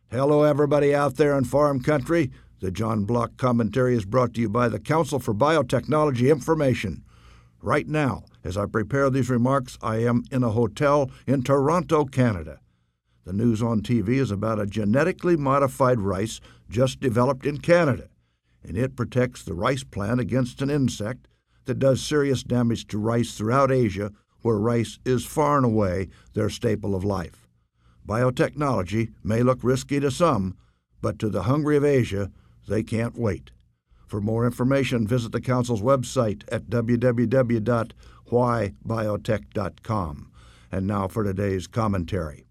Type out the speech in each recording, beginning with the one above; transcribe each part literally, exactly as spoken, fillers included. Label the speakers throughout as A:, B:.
A: Hello, everybody out there in farm country. The John Block Commentary is brought to you by the Council for Biotechnology Information. Right now, as I prepare these remarks, I am in a hotel in Toronto, Canada. The news on T V is about a genetically modified rice just developed in Canada, and it protects the rice plant against an insect that does serious damage to rice throughout Asia, where rice is far and away their staple of life. Biotechnology may look risky to some, but to the hungry of Asia, they can't wait. For more information, visit the Council's website at w w w dot why biotech dot com. And now for today's commentary.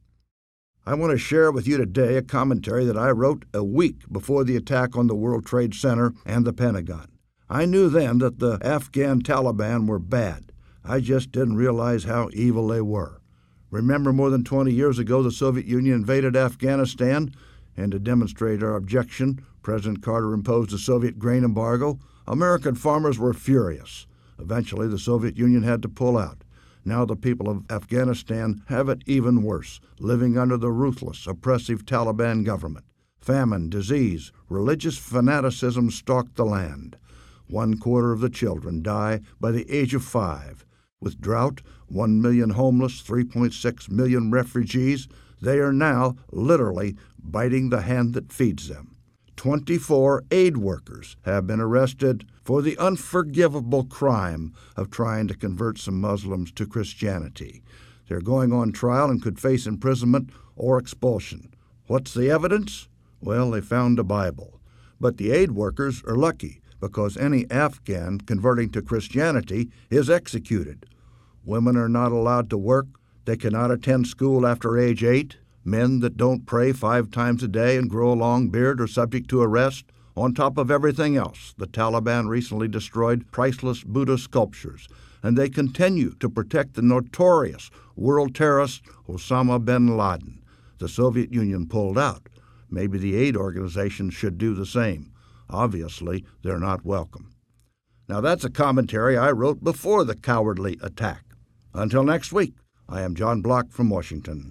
A: I want to share with you today a commentary that I wrote a week before the attack on the World Trade Center and the Pentagon. I knew then that the Afghan Taliban were bad. I just didn't realize how evil they were. Remember, more than twenty years ago, the Soviet Union invaded Afghanistan, and to demonstrate our objection, President Carter imposed a Soviet grain embargo. American farmers were furious. Eventually, the Soviet Union had to pull out. Now the people of Afghanistan have it even worse, living under the ruthless, oppressive Taliban government. Famine, disease, religious fanaticism stalk the land. One quarter of the children die by the age of five. With drought, one million homeless, three point six million refugees, they are now literally biting the hand that feeds them. twenty-four aid workers have been arrested for the unforgivable crime of trying to convert some Muslims to Christianity. They're going on trial and could face imprisonment or expulsion. What's the evidence? Well, they found a Bible. But the aid workers are lucky, because any Afghan converting to Christianity is executed. Women are not allowed to work. They cannot attend school after age eight. Men that don't pray five times a day and grow a long beard are subject to arrest. On top of everything else, the Taliban recently destroyed priceless Buddha sculptures, and they continue to protect the notorious world terrorist Osama bin Laden. The Soviet Union pulled out. Maybe the aid organizations should do the same. Obviously, they're not welcome. Now, that's a commentary I wrote before the cowardly attack. Until next week, I am John Block from Washington.